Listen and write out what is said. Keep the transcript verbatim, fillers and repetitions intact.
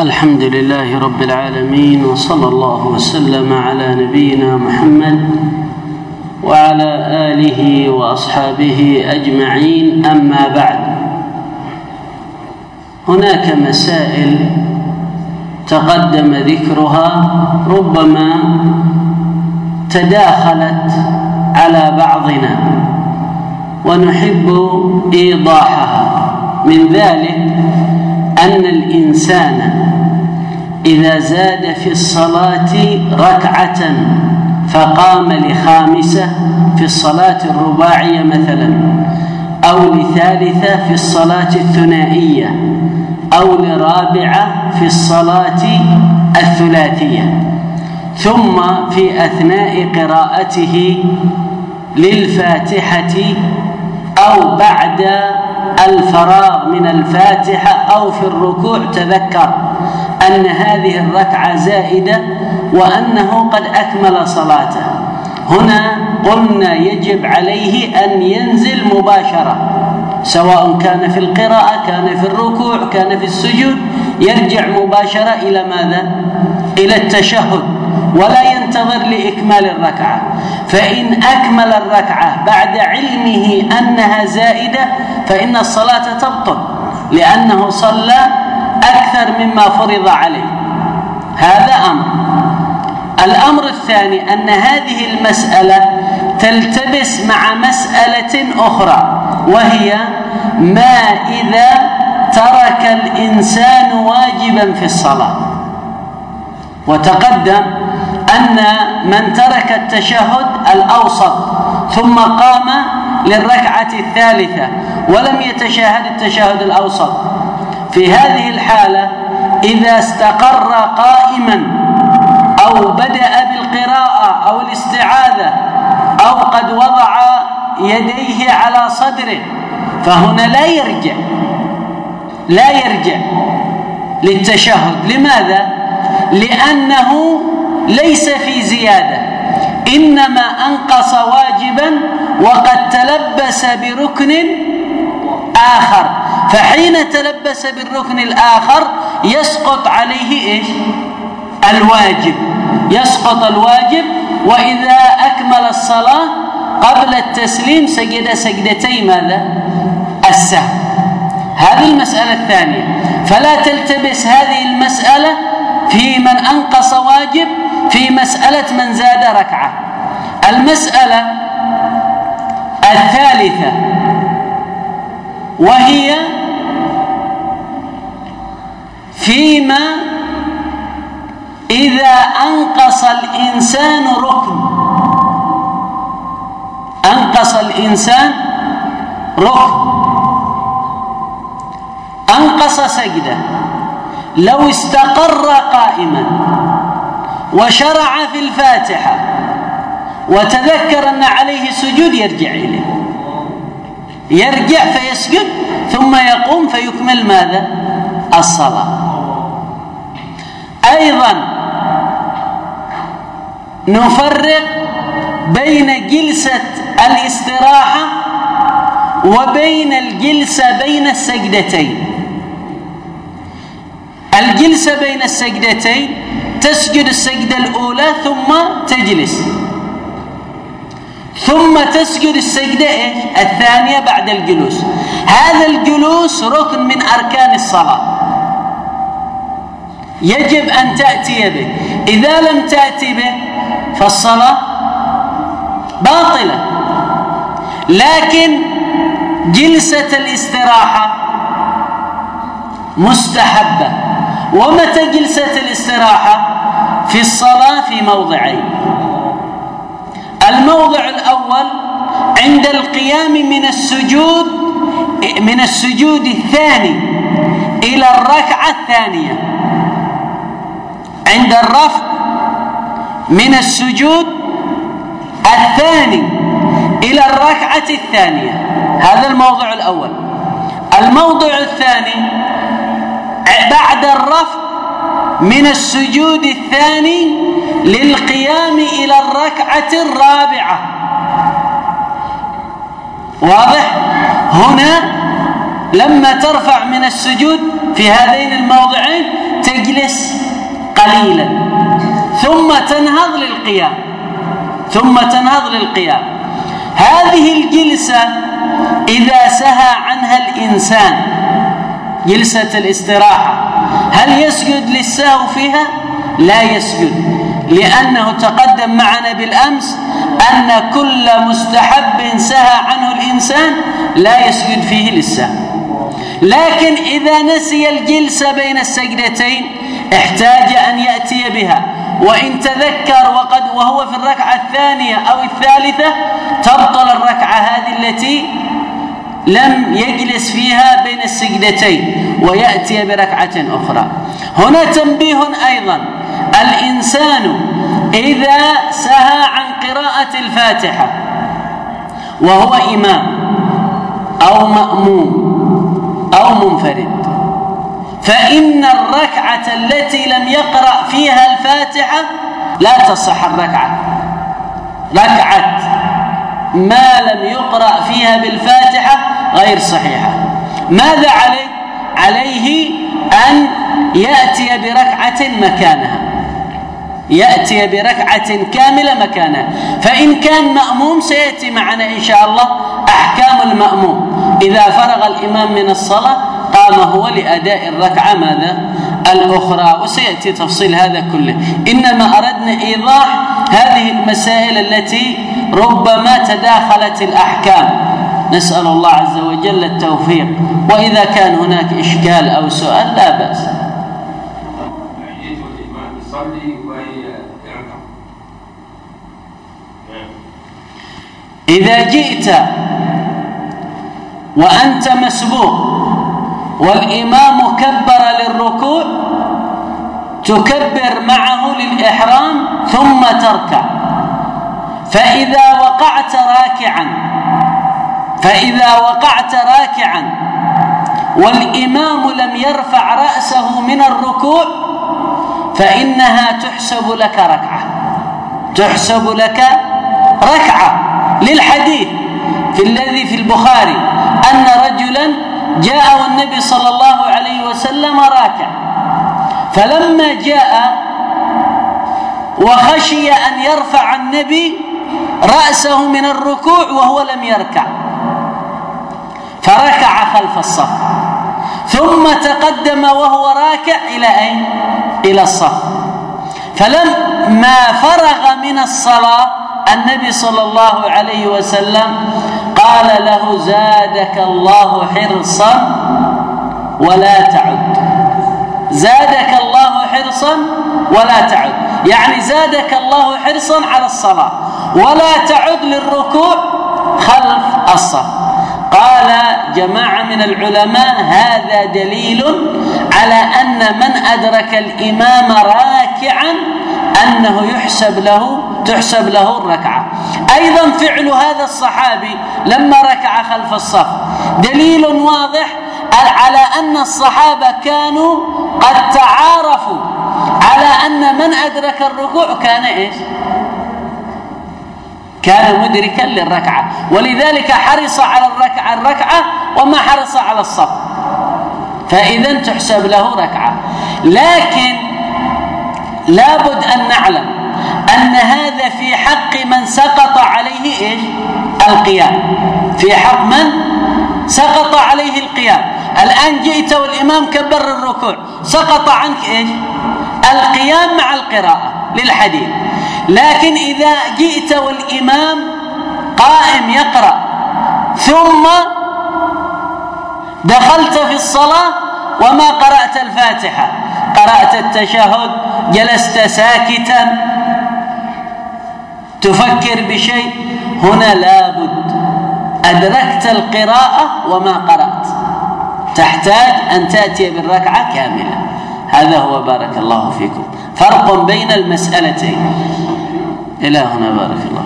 الحمد لله رب العالمين، وصلى الله وسلم على نبينا محمد وعلى آله وأصحابه أجمعين. أما بعد، هناك مسائل تقدم ذكرها ربما تداخلت على بعضنا ونحب إيضاحها. من ذلك أن الإنسان إذا زاد في الصلاة ركعة فقام لخامسة في الصلاة الرباعية مثلا، أو لثالثة في الصلاة الثنائية، أو لرابعة في الصلاة الثلاثية، ثم في أثناء قراءته للفاتحة أو بعد الفراغ من الفاتحة أو في الركوع تذكر أن هذه الركعة زائدة وأنه قد أكمل صلاته، هنا قلنا يجب عليه أن ينزل مباشرة، سواء كان في القراءة، كان في الركوع، كان في السجود، يرجع مباشرة إلى ماذا؟ إلى التشهد، ولا ينتظر لإكمال الركعة. فإن أكمل الركعة بعد علمه أنها زائدة فإن الصلاة تبطل، لأنه صلى أكثر مما فرض عليه. هذا أمر. الأمر الثاني أن هذه المسألة تلتبس مع مسألة أخرى، وهي ما إذا ترك الإنسان واجبا في الصلاة. وتقدم أن من ترك التشهد الأوسط ثم قام للركعة الثالثة ولم يتشاهد التشهد الأوسط، في هذه الحالة إذا استقر قائما أو بدأ بالقراءة أو الاستعاذة أو قد وضع يديه على صدره فهنا لا يرجع لا يرجع للتشهد. لماذا؟ لأنه ليس في زيادة، إنما أنقص واجبا وقد تلبس بركن آخر، فحين تلبس بالركن الآخر يسقط عليه إيش؟ الواجب، يسقط الواجب. وإذا أكمل الصلاة قبل التسليم سجد سجدتي ماذا؟ السهو. هذه المسألة الثانية. فلا تلتبس هذه المسألة في من أنقص واجب في مسألة من زاد ركعة. المسألة الثالثة وهي فيما إذا أنقص الإنسان ركن أنقص الإنسان ركن أنقص سجدة، لو استقر قائما وشرع في الفاتحة وتذكر أن عليه سجود يرجع إليه، يرجع فيسجد ثم يقوم فيكمل ماذا؟ الصلاة. أيضا نفرق بين جلسة الاستراحة وبين الجلسة بين السجدتين. الجلسة بين السجدتين تسجد السجدة الأولى ثم تجلس، ثم تسجد السجدة الثانية بعد الجلوس. هذا الجلوس ركن من أركان الصلاة، يجب أن تأتي به. إذا لم تأتي به فالصلاة باطلة. لكن جلسة الاستراحة مستحبة. ومتى جلسة الاستراحة؟ في الصلاة في موضعين. الموضع الأول عند القيام من السجود من السجود الثاني إلى الركعة الثانية، عند الرفع من السجود الثاني إلى الركعة الثانية، هذا الموضع الأول. الموضع الثاني بعد الرفع من السجود الثاني للقيام إلى الركعة الرابعة. واضح؟ هنا لما ترفع من السجود في هذين الموضعين تجلس قليلا ثم تنهض للقيام ثم تنهض للقيام. هذه الجلسة إذا سهى عنها الإنسان جلسة الاستراحة هل يسجد للسهو فيها؟ لا يسجد، لأنه تقدم معنا بالأمس أن كل مستحب سهى عنه الإنسان لا يسجد فيه للسهو. لكن إذا نسي الجلسة بين السجدتين احتاج أن يأتي بها، وإن تذكر وقد وهو في الركعة الثانية أو الثالثة تبطل الركعة هذه التي لم يجلس فيها بين السجدتين ويأتي بركعة أخرى. هنا تنبيه أيضا: الإنسان إذا سهى عن قراءة الفاتحة وهو إمام أو مأموم أو منفرد، فإن الركعة التي لم يقرأ فيها الفاتحة لا تصح الركعة. ركعة ما لم يقرأ فيها بالفاتحة غير صحيحة. ماذا عليه؟ عليه أن يأتي بركعة مكانها، يأتي بركعة كاملة مكانها. فإن كان مأموم سيأتي معنا إن شاء الله أحكام المأموم. إذا فرغ الإمام من الصلاة قام هو لأداء الركعة ماذا؟ الأخرى، وسيأتي تفصيل هذا كله. إنما أردنا إيضاح هذه المسائل التي ربما تداخلت الأحكام. نسأل الله عز وجل التوفيق، وإذا كان هناك إشكال أو سؤال لا بأس. إذا جئت وأنت مسبوق والإمام كبر للركوع تكبر معه للإحرام ثم تركع. فإذا وقعت راكعا فإذا وقعت راكعا والإمام لم يرفع رأسه من الركوع فإنها تحسب لك ركعة تحسب لك ركعة للحديث في الذي في البخاري أن رجلا جاءه النبي صلى الله عليه وسلم راكع، فلما جاء وخشي أن يرفع النبي رأسه من الركوع وهو لم يركع فركع خلف الصف ثم تقدم وهو راكع إلى أين؟ إلى الصف. فلما فرغ من الصلاة النبي صلى الله عليه وسلم قال له: زادك الله حرصا ولا تعد. زادك الله حرصا ولا تعد، يعني زادك الله حرصا على الصلاة ولا تعد للركوع خلف الصف. قال جماعة من العلماء: هذا دليل على أن من أدرك الإمام راكعا أنه يحسب له تحسب له الركعة. أيضا فعل هذا الصحابي لما ركع خلف الصف دليل واضح على أن الصحابة كانوا قد تعارفوا على أن من أدرك الركوع كان إيش؟ كان مدركا للركعة، ولذلك حرص على الركعة الركعة وما حرص على الصف، فإذا تحسب له ركعة. لكن لابد أن نعلم أن هذا في حق من سقط عليه إيش؟ القيام. في حق من سقط عليه القيام. الآن جئت والإمام كبر الركوع، سقط عنك إيش؟ القيام مع القراءة للحديث. لكن إذا جئت والإمام قائم يقرأ ثم دخلت في الصلاة وما قرأت الفاتحة، قرأت التشهد، جلست ساكتا تفكر بشيء، هنا لابد أدركت القراءة وما قرأت، تحتاج أن تأتي بالركعة كاملة. هذا هو. بارك الله فيكم. فرق بين المسألتين. إلى هنا بارك الله.